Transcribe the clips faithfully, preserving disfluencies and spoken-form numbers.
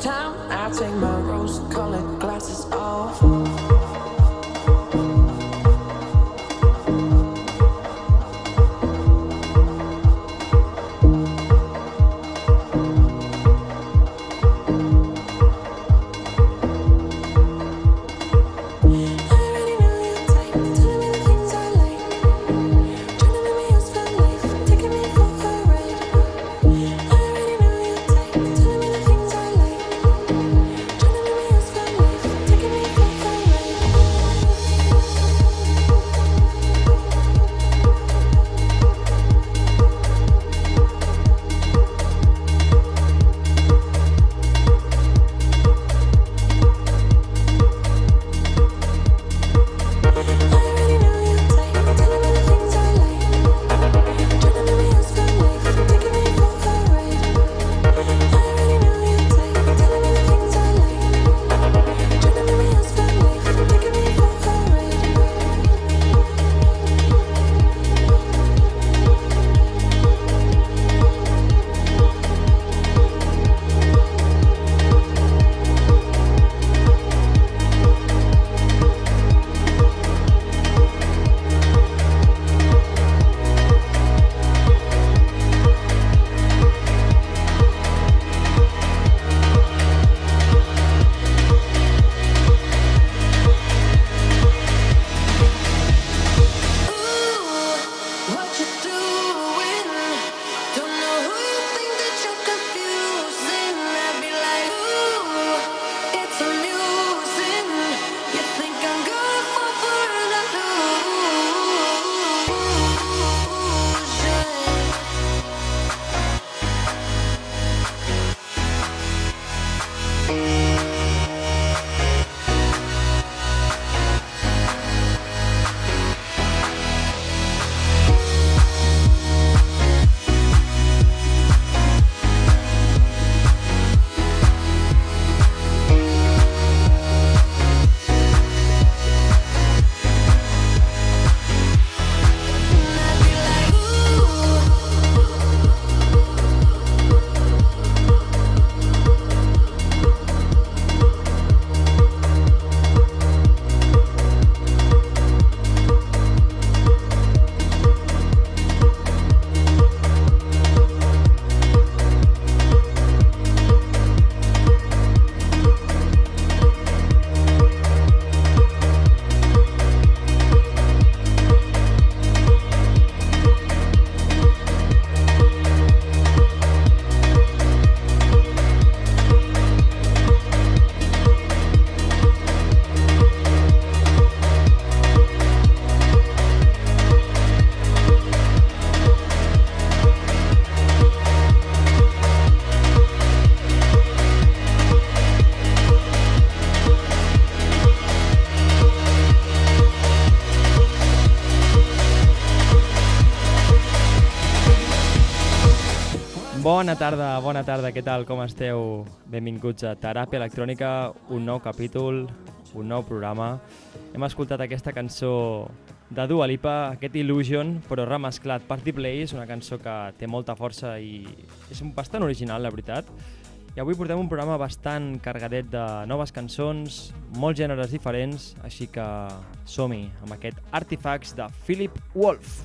time I take my rose-colored glasses off. Bona tarda, bona tarda, què tal, com esteu? Benvinguts a Teràpia Electrònica, un nou capítol, un nou programa. Hem escoltat aquesta cançó de Dua Lipa, aquest Illusion, però remesclat per D-Blaze, una cançó que té molta força i és bastant original, la veritat. I avui portem un programa bastant cargadet de noves cançons, molts gèneres diferents, així que som-hi amb aquest Artifacts de Philip Wolf.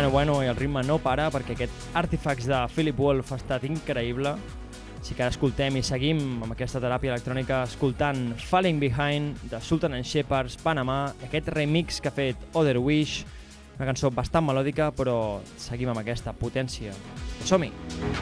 bueno, bueno, i el ritme no para, perquè aquest Artifacts de Philip Wolf ha estat increïble. Així que ara escoltem i seguim amb aquesta teràpia electrònica escoltant Falling Behind de Sultan and Shepherds, Panamà, aquest remix que ha fet Other Wish, una cançó bastant melòdica, però seguim amb aquesta potència. Som-hi!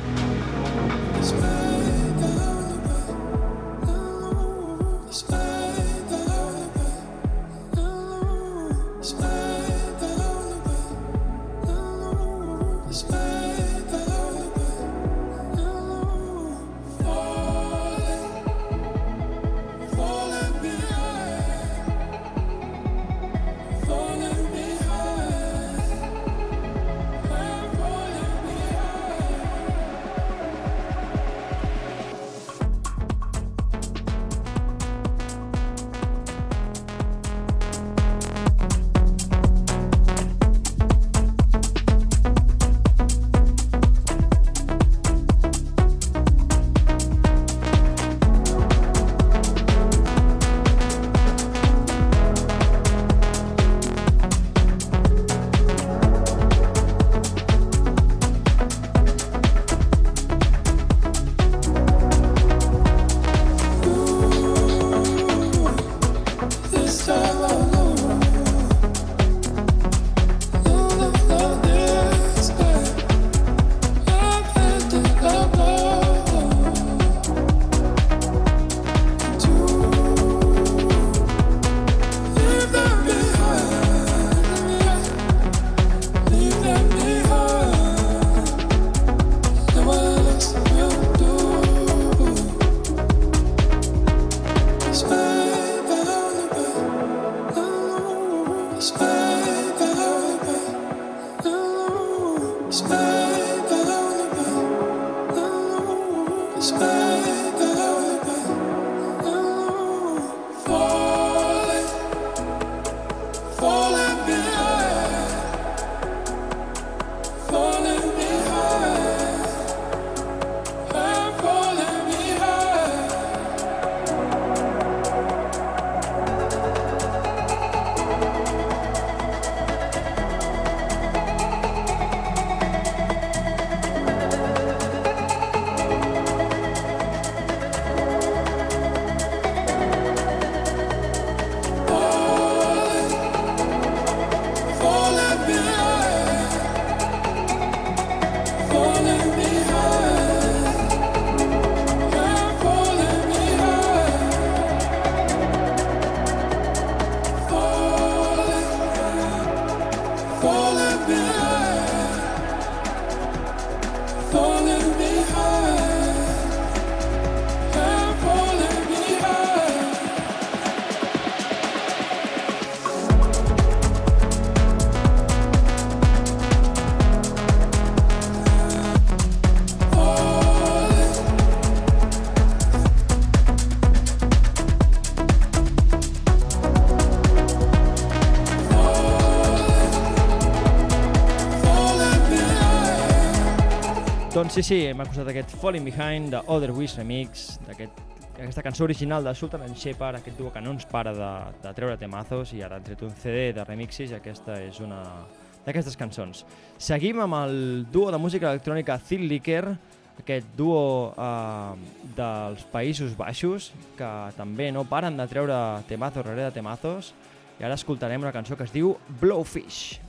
Doncs sí, sí, m'ha costat aquest Falling Behind de Other Wish Remix, d'aquesta cançó original de Sultan and Shepherds, aquest duo que no ens para de, de treure temazos, i ara han tret un C D de remixes i aquesta és una d'aquestes cançons. Seguim amb el duo de música electrònica Thick Liquor, aquest duo eh, dels Països Baixos, que també no paren de treure temazos rere temazos, i ara escoltarem una cançó que es diu Blowfish.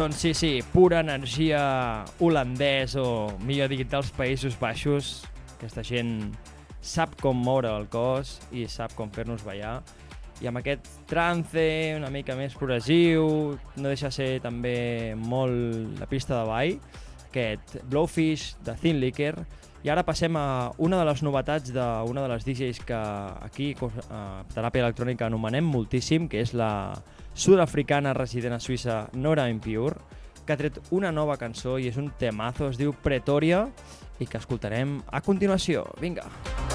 Doncs sí, sí, pura energia holandès o, millor dit, dels Països Baixos. Aquesta gent sap com moure el cos i sap com fer-nos ballar. I amb aquest trance una mica més progressiu, no deixa ser també molt la pista de ball, aquest Blowfish de Thin Liquor. I ara passem a una de les novetats d'una de les D Js que aquí a Teràpia Electrònica anomenem moltíssim, que és la sud-africana resident a Suïssa Nora En Pure, que ha tret una nova cançó i és un temazo, es diu Pretoria, i que escoltarem a continuació. Vinga!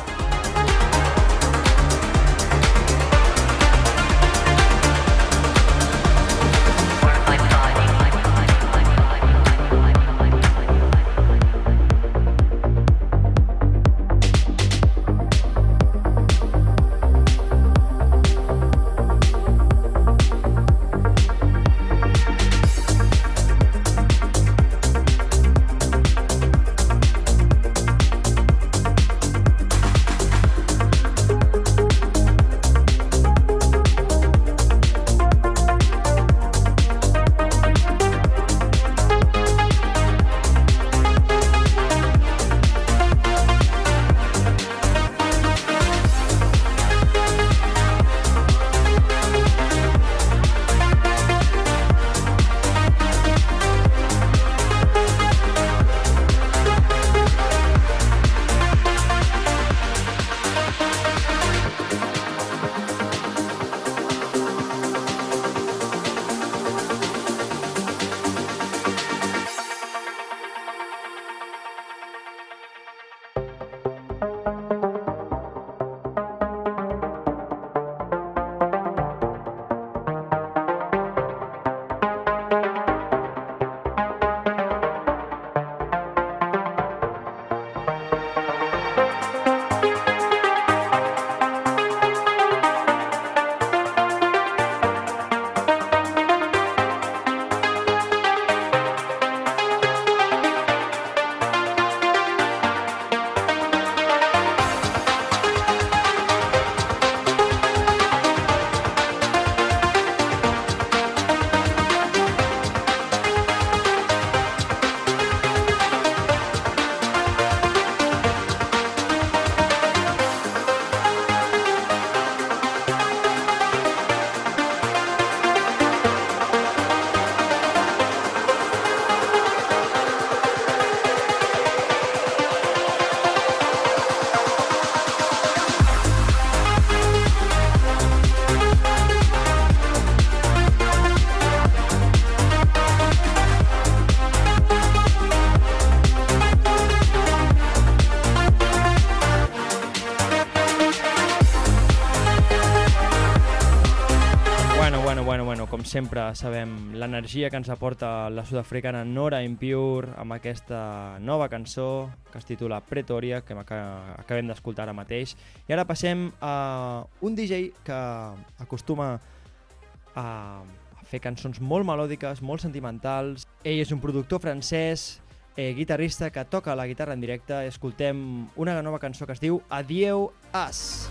com sempre sabem l'energia que ens aporta la sud-africana Nora En Pure amb aquesta nova cançó que es titula Pretoria, que acabem d'escoltar ara mateix. I ara passem a un D J que acostuma a fer cançons molt melòdiques, molt sentimentals. Ell és un productor francès, eh, guitarrista que toca la guitarra en directe. Escoltem una nova cançó que es diu Adieu As.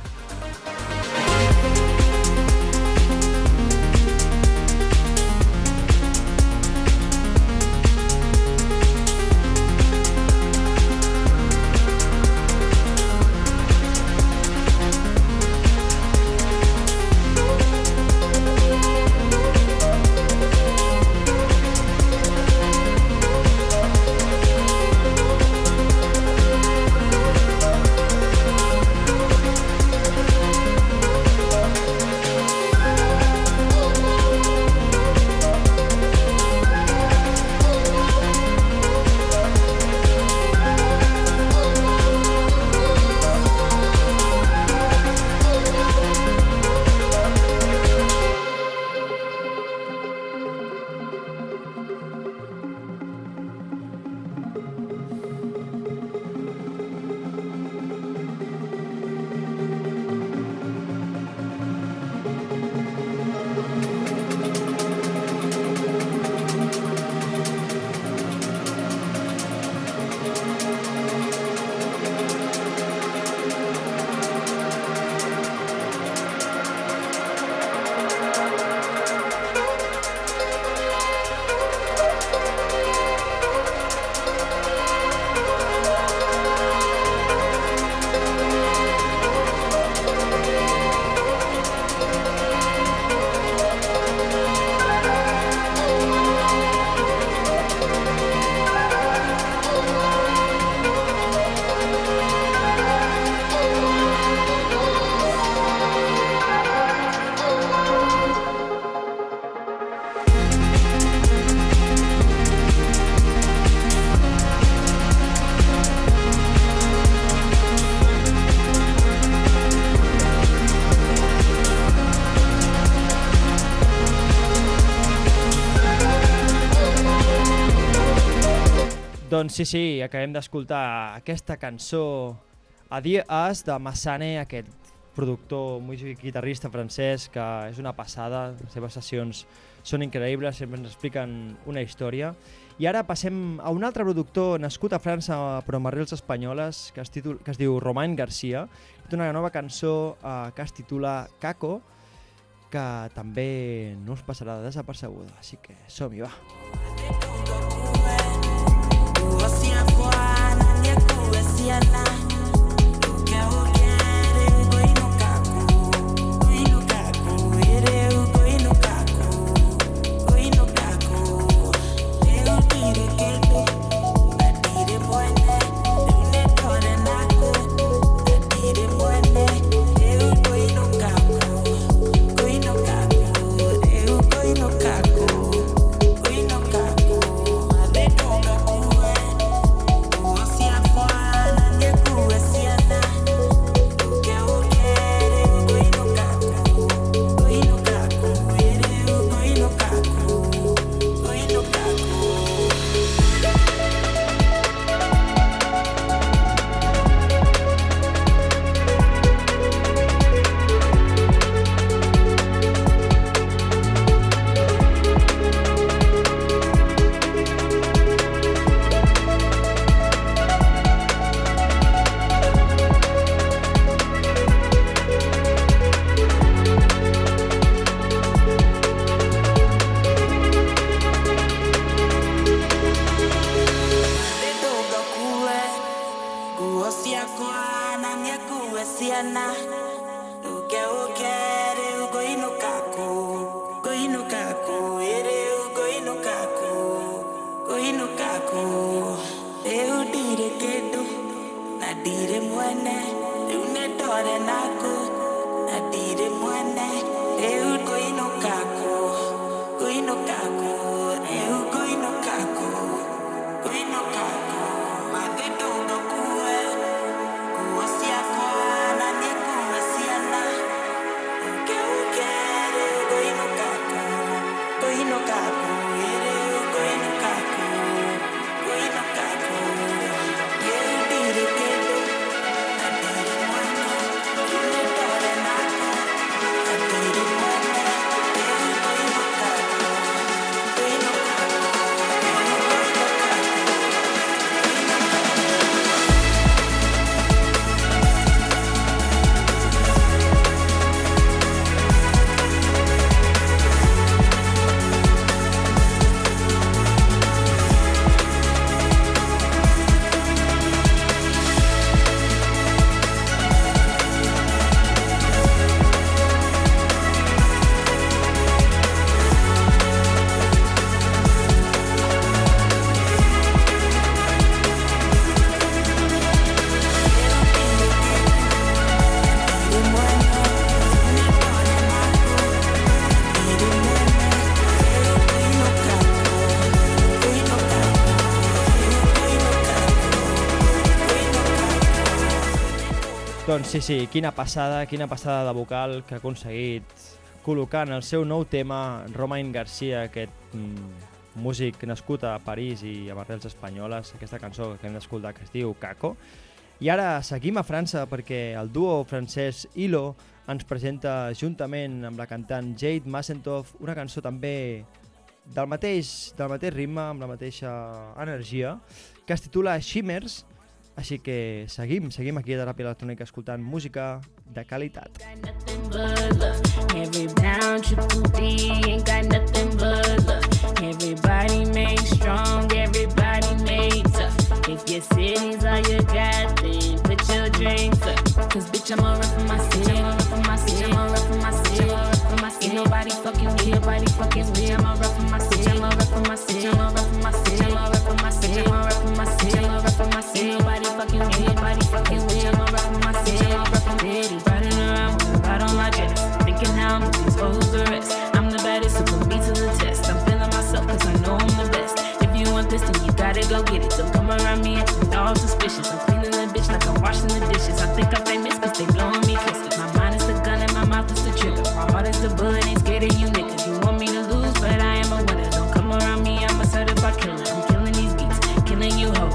Doncs sí, sí, acabem d'escoltar aquesta cançó Adieu de Massane, aquest productor, músic i guitarrista francès que és una passada, les seves sessions són increïbles, sempre ens expliquen una història. I ara passem a un altre productor nascut a França però amb arrels espanyoles que es, títol, que es diu Romain Garcia, que té una nova cançó eh, que es titula Caco, que també no us passarà desapercebuda, així que som-hi, va. Doncs sí, sí, quina passada, quina passada de vocal que ha aconseguit col·locar en el seu nou tema Romain Garcia, aquest mm, músic nascut a París i amb arrels espanyoles, aquesta cançó que hem d'escoltar que es diu Caco. I ara seguim a França perquè el duo francès Ilo ens presenta juntament amb la cantant Jade Massentov una cançó també del mateix, del mateix ritme, amb la mateixa energia, que es titula Shimmers. Així que seguim, seguim aquí a Teràpia Electrònica escoltant música de qualitat. Every pound triple D ain't got nothing but love. Everybody made strong, everybody made tough. If your city's all you got, then put your drinks up. Cause bitch, I'm all right for my city, I'm all right for my city, I'm all right for my city, I'm all right for my city. Ain't nobody fucking with, nobody fucking with. I'm all right for my city, I'm all right for my city, I'm all right for my city, I'm all right for my city, I'm all right for my city, I'm all right for my city. Nobody fucking with, nobody fucking with. I'm all right for my city, I'm all right for my city. Riding around with a lot on my chest, thinking how I'm exposed to rest. I'm the baddest, so put me to the test. I'm feeling myself cause I know I'm the best. If you want this, then you gotta go get it. Don't come around me acting all suspicious. I'm cleaning the bitch like I'm washing the dishes. I think I'm famous cause they blowing me kisses. My mind is the gun and my mouth is the trigger. My heart is the bullet, ain't scared of you niggas. You want me to lose, but I am a winner. Don't come around me, I'm a certified killer. I'm killing these beats, killing you hoes.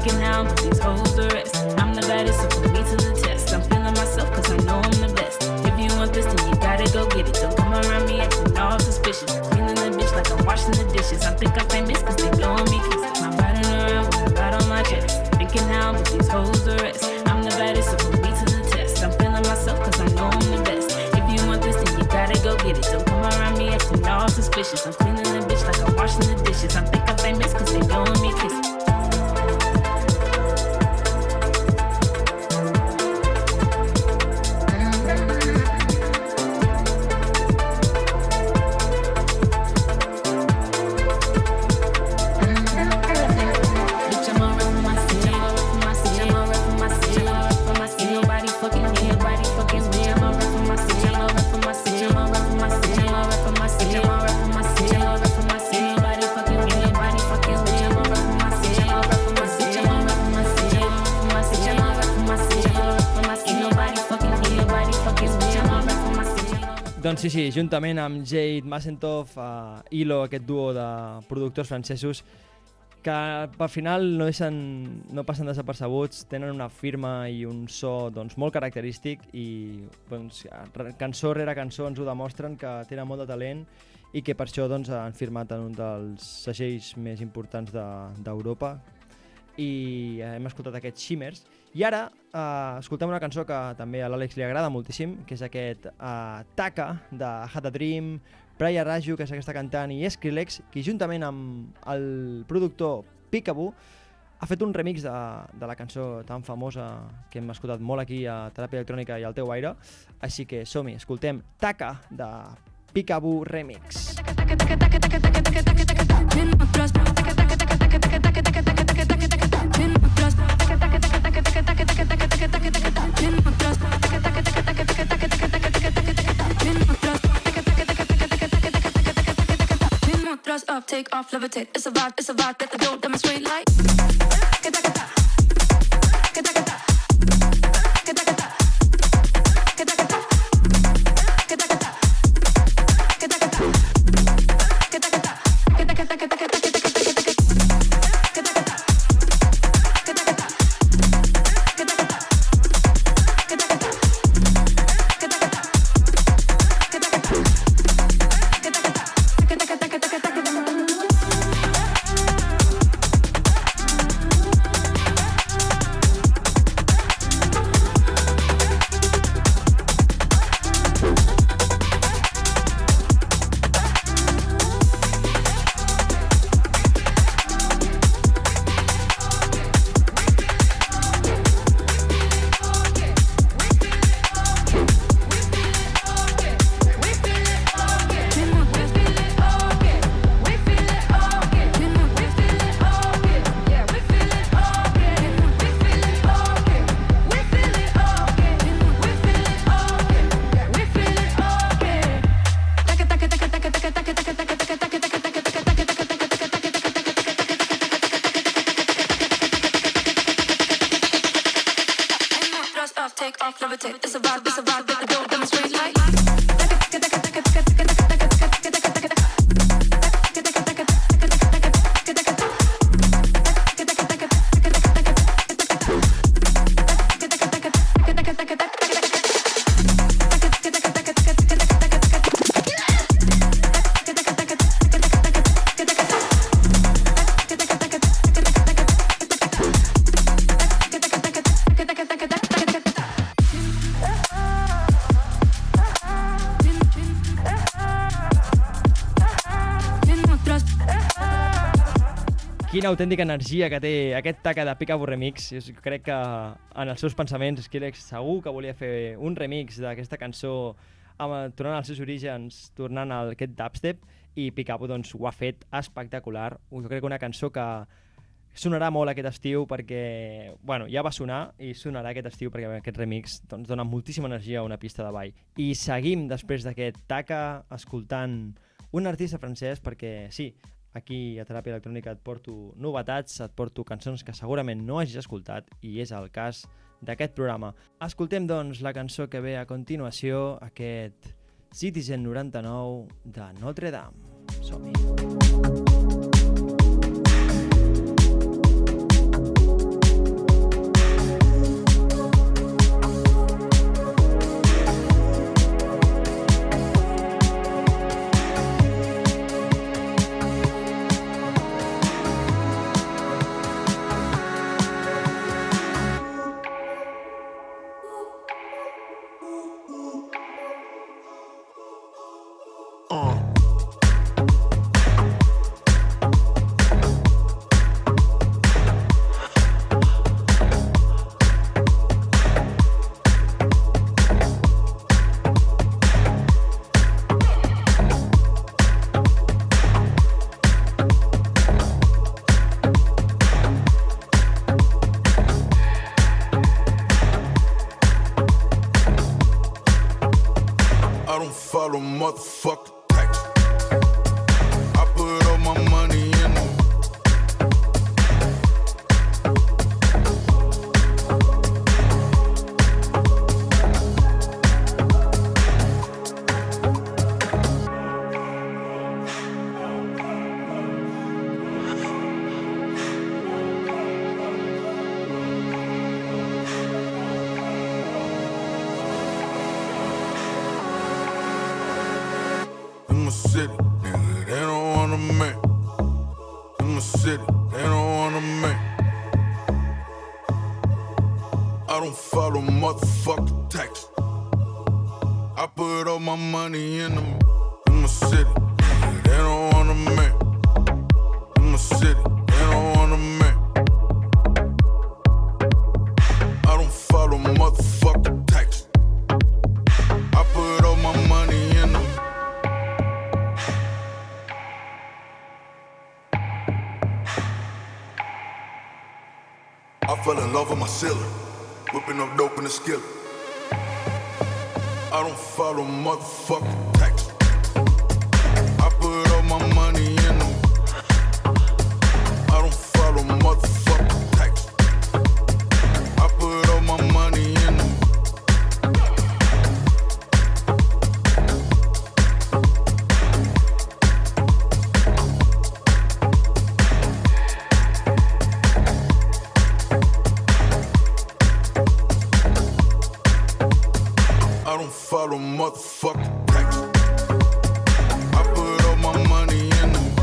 thinking how, but these hoes the rest. I'm the baddest, so put me to the test. I'm feeling myself, cause I know I'm the best. If you want this, then you gotta go get it. Don't come around me acting all suspicious. Cleaning the bitch like I'm washing the dishes. I think I'm famous, cause they blowing me kisses. My riding around with a ride on my chest. Thinking how, but these hoes the rest. I'm the baddest, so put me to the test. I'm feeling myself, cause I know I'm the best. If you want this, then you gotta go get it. Don't come around me acting all suspicious. I'm cleaning the bitch like I'm washing the dishes. I think I'm famous, cause they blowing me kisses. Doncs sí, sí, juntament amb Jade Masentov, uh, Ilo, aquest duo de productors francesos, que per final no, deixen, no passen desapercebuts, tenen una firma i un so doncs, molt característic i doncs, cançó rere cançó ens ho demostren que tenen molt de talent i que per això doncs, han firmat en un dels segells més importants d'Europa de, i hem escoltat aquests Shimmers. I ara eh, escoltem una cançó que també a l'Àlex li agrada moltíssim, que és aquest eh, Taka de Had a Dream, Praya Raju, que és aquesta cantant, i Skrillex, que juntament amb el productor Peekaboo ha fet un remix de, de la cançó tan famosa que hem escoltat molt aquí a Teràpia Electrònica i al teu aire. Així que som-hi, escoltem Taka de Peekaboo Remix. Thrust up, take off, levitate. It's a vibe, it's a vibe that I don't demonstrate like. Quina autèntica energia que té aquest Taka de Peekaboo Remix. Jo crec que en els seus pensaments Skrillex segur que volia fer un remix d'aquesta cançó amb, tornant als seus orígens, tornant a aquest dubstep, i Peekaboo doncs, ho ha fet espectacular. Jo crec que una cançó que sonarà molt aquest estiu perquè, bueno, ja va sonar i sonarà aquest estiu perquè aquest remix doncs, dona moltíssima energia a una pista de ball. I seguim després d'aquest Taka escoltant un artista francès perquè sí, aquí a Teràpia Electrònica et porto novetats, et porto cançons que segurament no hagis escoltat i és el cas d'aquest programa. Escoltem doncs la cançó que ve a continuació, aquest Citizen noranta-nou de Notre Dame. Som-hi. city, nigga, they don't want a man. In my city, they don't want a man. I don't follow motherfucking tax. I put all my money in them. In my city, nigga, they don't want a man. In my city, they don't want a man. I don't follow motherfucking tax. I put all my money in them. I fell in love with my ceiling, whipping up dope in the skillet. I don't follow motherfucking tax. I put all my money in them. I don't follow motherfucking tax. I put all my money in them. I don't follow motherfucking tax. I put all my money in them.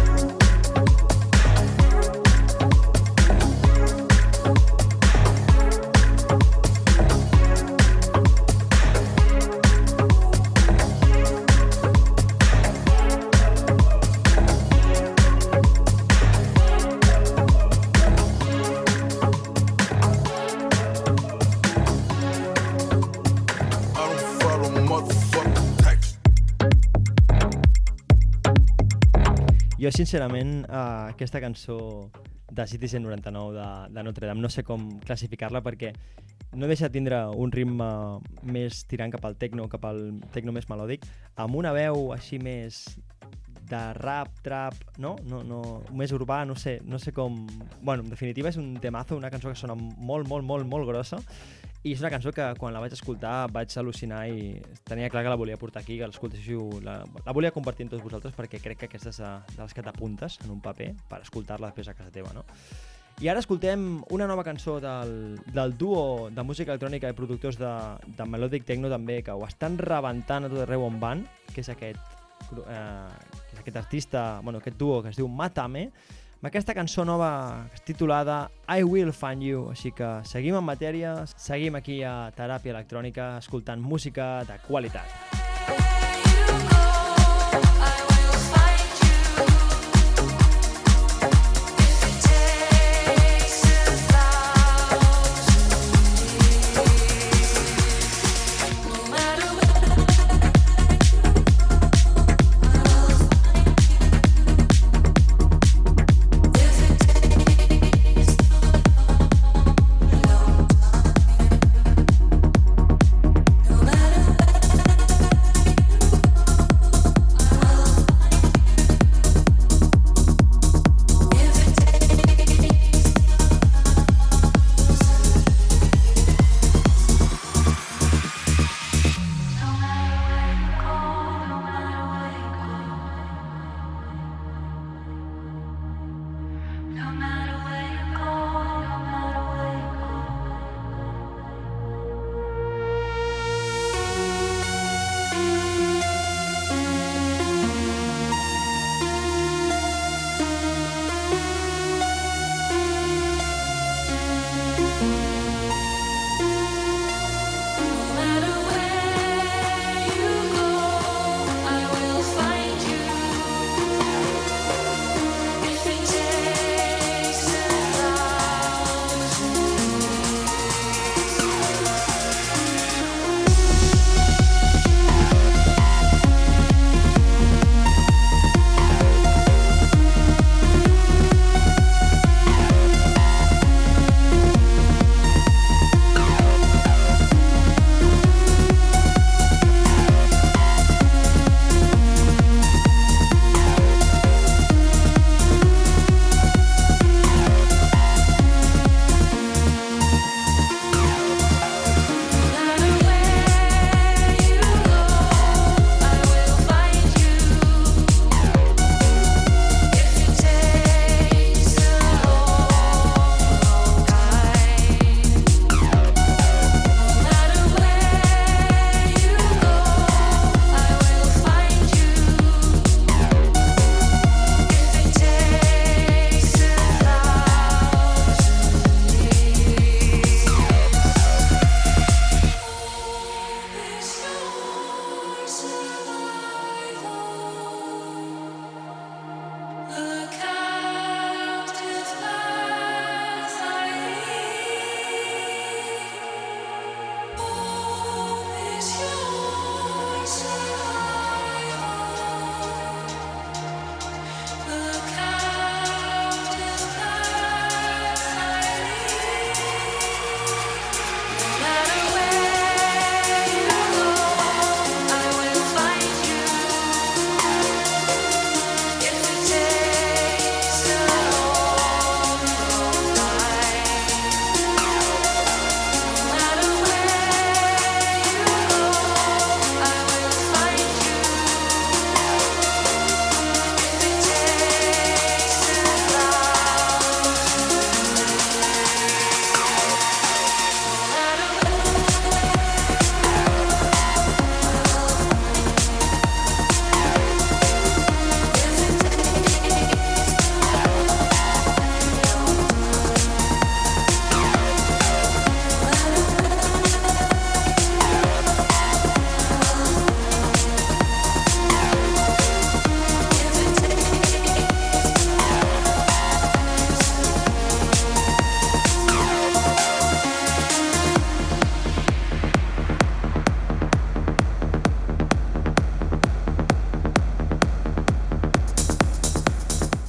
Jo, sincerament, uh, aquesta cançó de Citizen noranta-nou de, de Notre Dame no sé com classificar-la perquè no deixa de tindre un ritme més tirant cap al techno, cap al techno més melòdic, amb una veu així més de rap, trap, no? No, no, més urbà, no sé, no sé com... Bueno, en definitiva és un temazo, una cançó que sona molt, molt, molt, molt grossa, i és una cançó que quan la vaig escoltar vaig al·lucinar i tenia clar que la volia portar aquí, que l'escoltéssiu, la, la volia compartir amb tots vosaltres perquè crec que aquesta és de, de les que t'apuntes en un paper per escoltar-la després a casa teva, no? I ara escoltem una nova cançó del, del duo de música electrònica i productors de, de Melodic Techno també, que ho estan rebentant a tot arreu on van, que és aquest, eh, que és aquest artista, bueno, aquest duo que es diu Matame, amb aquesta cançó nova titulada I Will Find You. Així que seguim en matèria, seguim aquí a Teràpia Electrònica escoltant música de qualitat.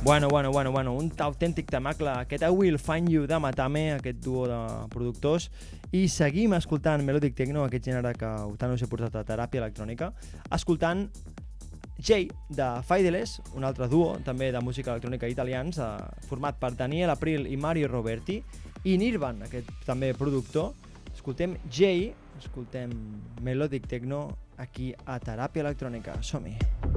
Bueno, bueno, bueno, bueno, un autèntic temacle, aquest I Will Find You de Matame, aquest duo de productors, i seguim escoltant Melodic Techno, aquest gènere que tant us he portat a Teràpia Electrònica, escoltant Jay de Fideles, un altre duo també de música electrònica italians, eh, format per Daniel April i Mario Roberti, i Nirvan, aquest també productor. Escoltem Jay, escoltem Melodic Techno aquí a Teràpia Electrònica. Som-hi!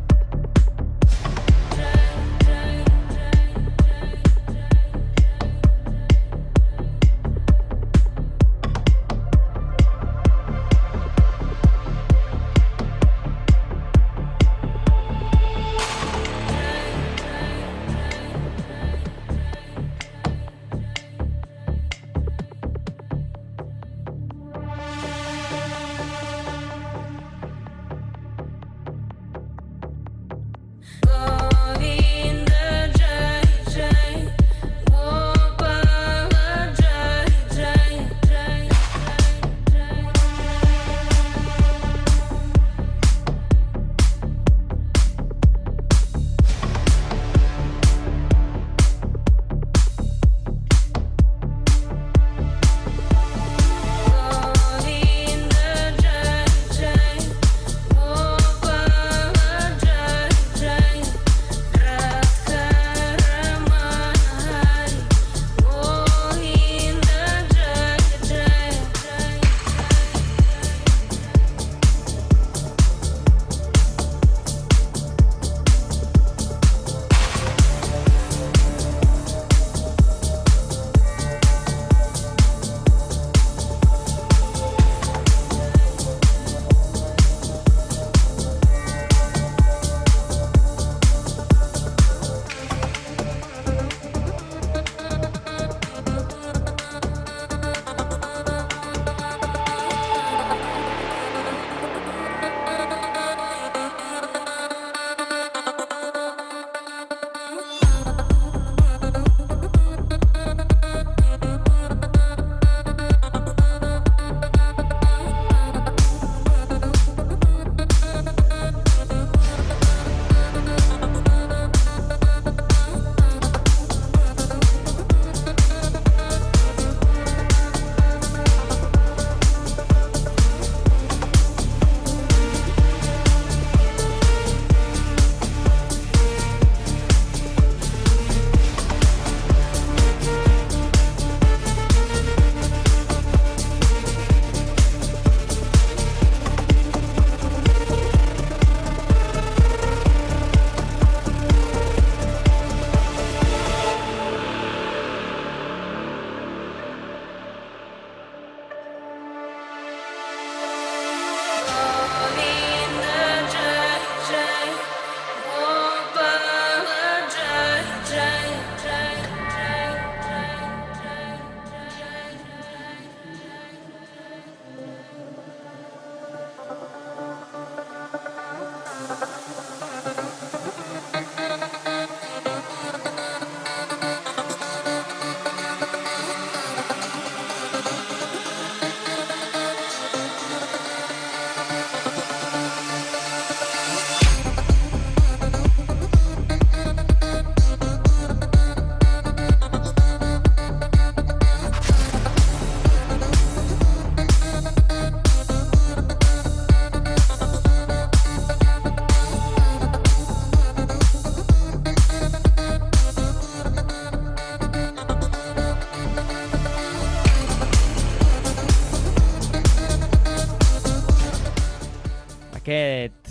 aquest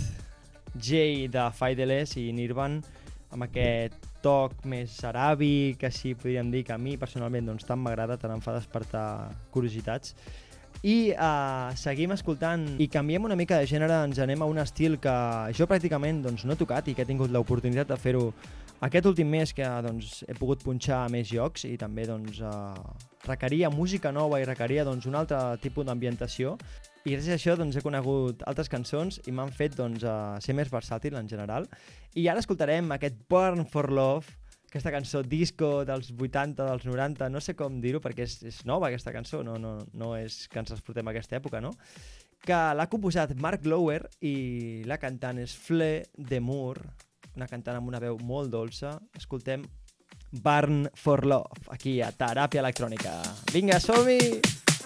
Jay de Fideles i Nirvan amb aquest toc més aràbic, així podríem dir, que a mi personalment doncs, tant m'agrada, tant em fa despertar curiositats. I uh, seguim escoltant i canviem una mica de gènere, ens anem a un estil que jo pràcticament doncs, no he tocat i que he tingut l'oportunitat de fer-ho aquest últim mes, que doncs, he pogut punxar a més llocs i també doncs, uh, requeria música nova i requeria doncs, un altre tipus d'ambientació. I gràcies a això doncs, he conegut altres cançons i m'han fet doncs, uh, ser més versàtil en general. I ara escoltarem aquest Burn for Love, aquesta cançó disco dels vuitanta, dels noranta, no sé com dir-ho perquè és, és nova aquesta cançó, no, no, no és que ens exportem a aquesta època, no? Que l'ha composat Mark Lower i la cantant és Fleur de Moore, una cantant amb una veu molt dolça. Escoltem Burn for Love, aquí a Teràpia Electrònica. Vinga, som-hi!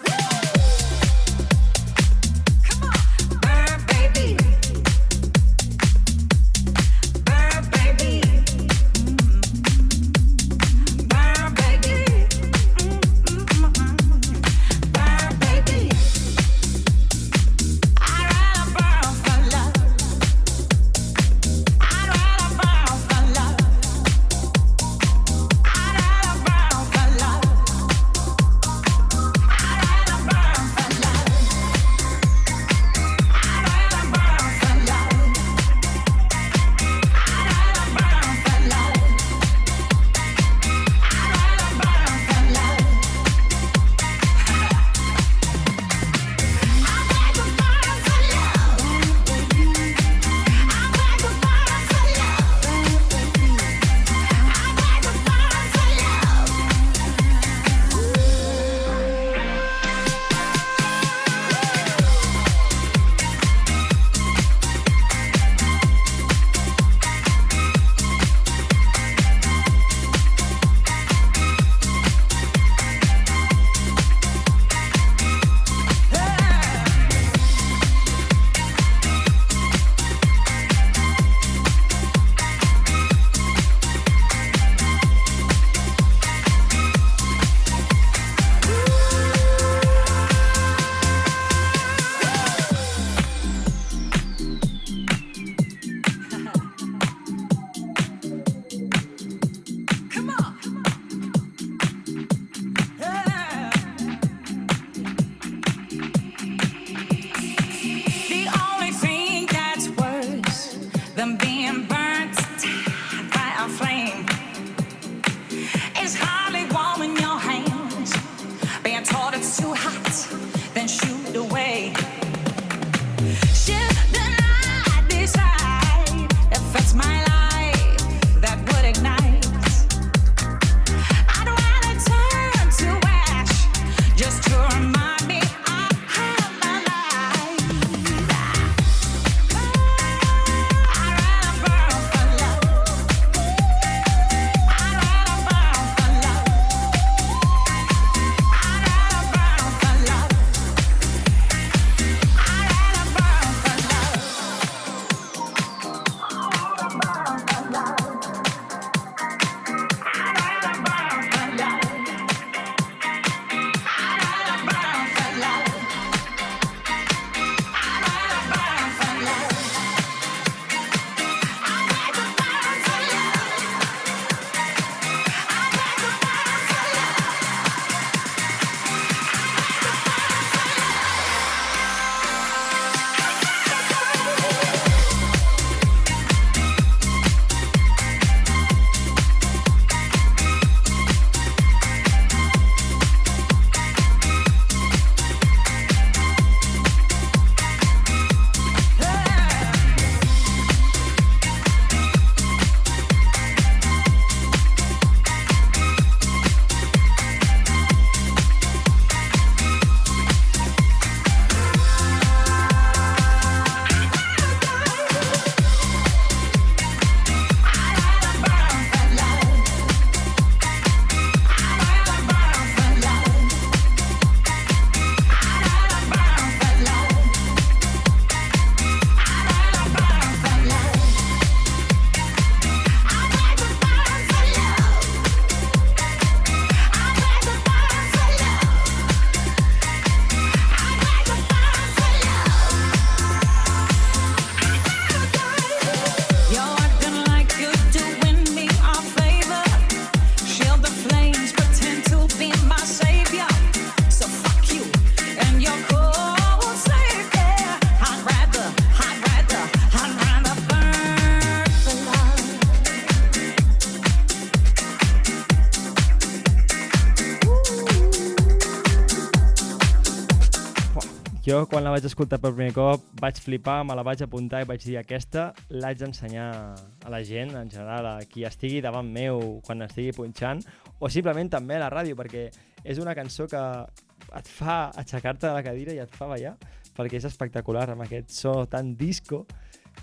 Jo, quan la vaig escoltar per primer cop, vaig flipar, me la vaig apuntar i vaig dir aquesta l'haig d'ensenyar a la gent, en general, a qui estigui davant meu quan estigui punxant, o simplement també a la ràdio, perquè és una cançó que et fa aixecar-te de la cadira i et fa ballar, perquè és espectacular, amb aquest so tan disco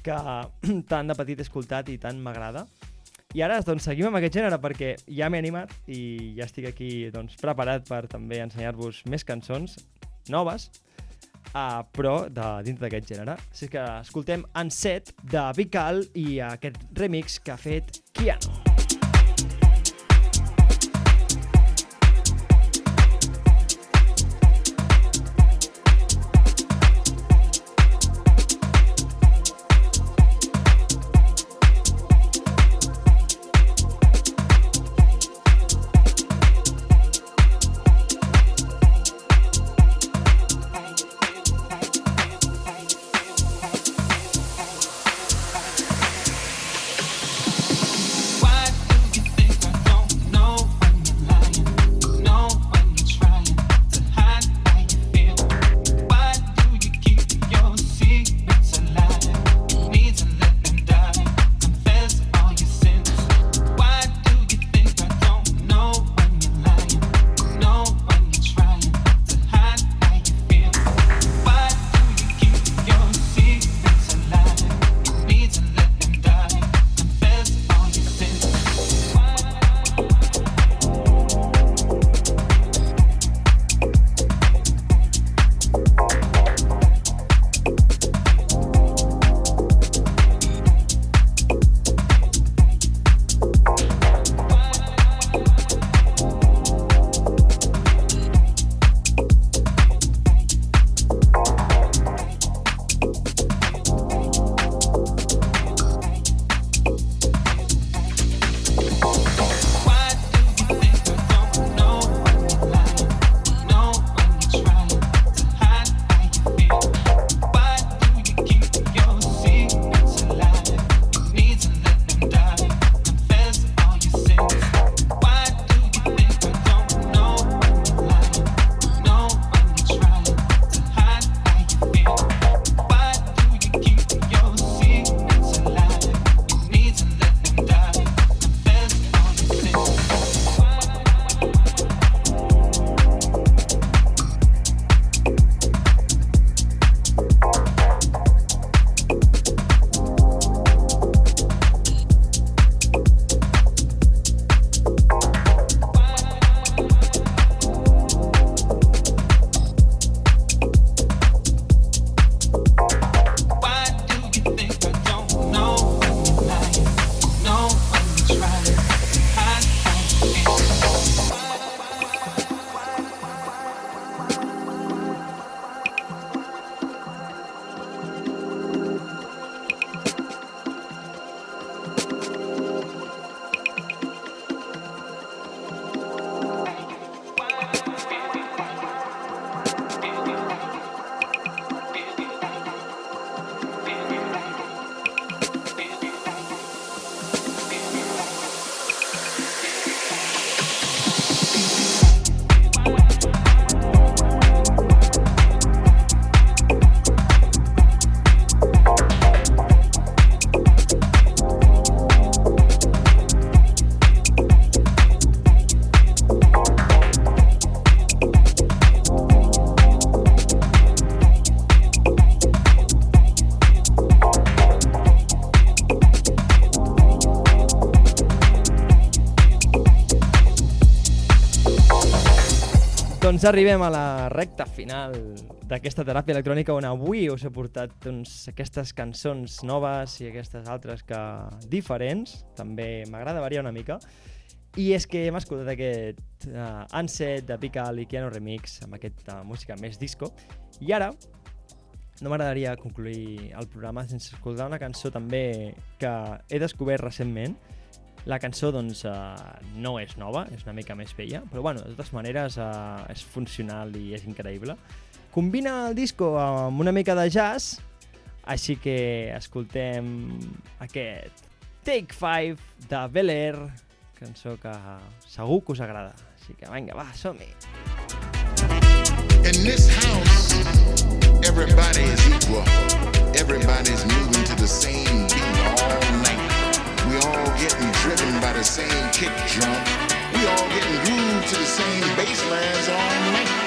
que tant de petit he escoltat i tant m'agrada. I ara doncs, seguim amb aquest gènere perquè ja m'he animat i ja estic aquí doncs, preparat per també ensenyar-vos més cançons noves, uh, però de, dintre d'aquest gènere. Així que escoltem Unset de Vical i aquest remix que ha fet Keanu. Doncs arribem a la recta final d'aquesta teràpia electrònica on avui us he portat doncs, aquestes cançons noves i aquestes altres que diferents. També m'agrada variar una mica. I és que hem escoltat aquest uh, Unset de Vical i Keanu Remix amb aquesta música més disco. I ara no m'agradaria concluir el programa sense escoltar una cançó també que he descobert recentment. La cançó doncs, uh, no és nova, és una mica més vella, però bueno, de totes maneres uh, és funcional i és increïble. Combina el disco amb una mica de jazz, així que escoltem aquest Take Five de Bel Air, cançó que segur que us agrada. Així que vinga, va, som-hi! In this house, everybody is equal. Everybody's moving to the same beat all night. We all getting driven by the same kick drum. We all getting grooved to the same bass lines all night.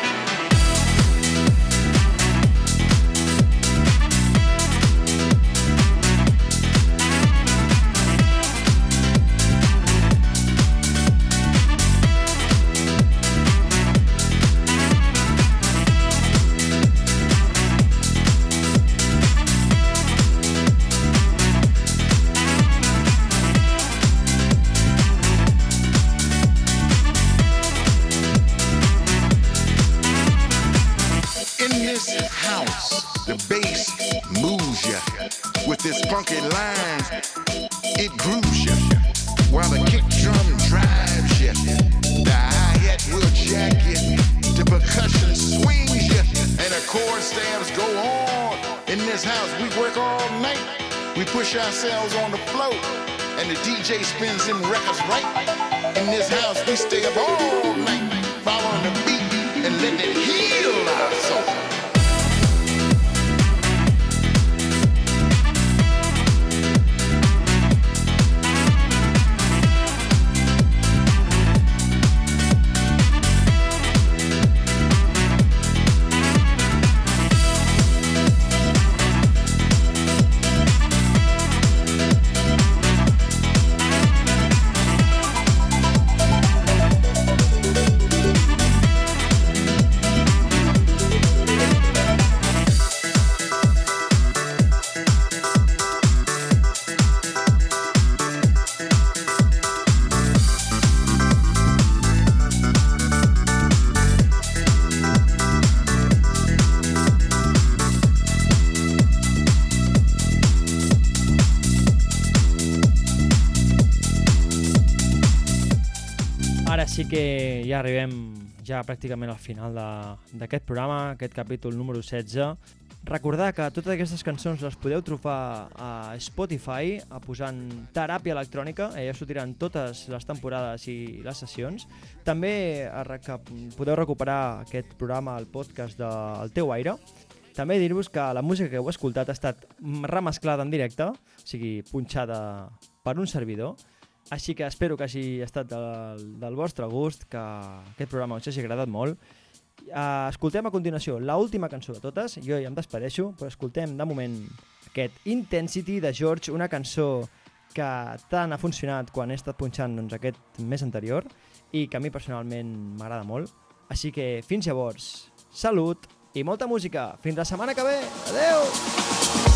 house, the bass moves ya. With its funky lines, it grooves ya. While the kick drum drives ya, the hi-hat will jack ya. The percussion swings ya, and the chord stabs go on. In this house, we work all night. We push ourselves on the floor, and the D J spins them records right. In this house, we stay up all night, following the beat and letting it heal our soul. Sí que ja arribem ja pràcticament al final d'aquest programa, aquest capítol número setze. Recordar que totes aquestes cançons les podeu trobar a Spotify a posant Teràpia Electrònica, allà sortiran totes les temporades i les sessions. També podeu recuperar aquest programa al podcast del Teu Aire. També dir-vos que la música que heu escoltat ha estat remesclada en directe, o sigui, punxada per un servidor. Així que espero que hagi estat del, del vostre gust, que aquest programa us hagi agradat molt. Uh, escoltem a continuació l'última cançó de totes, jo ja em despedeixo, però escoltem de moment aquest Intensity de George, una cançó que tant ha funcionat quan he estat punxant doncs, aquest mes anterior i que a mi personalment m'agrada molt. Així que fins llavors, salut i molta música. Fins la setmana que ve. Adeu!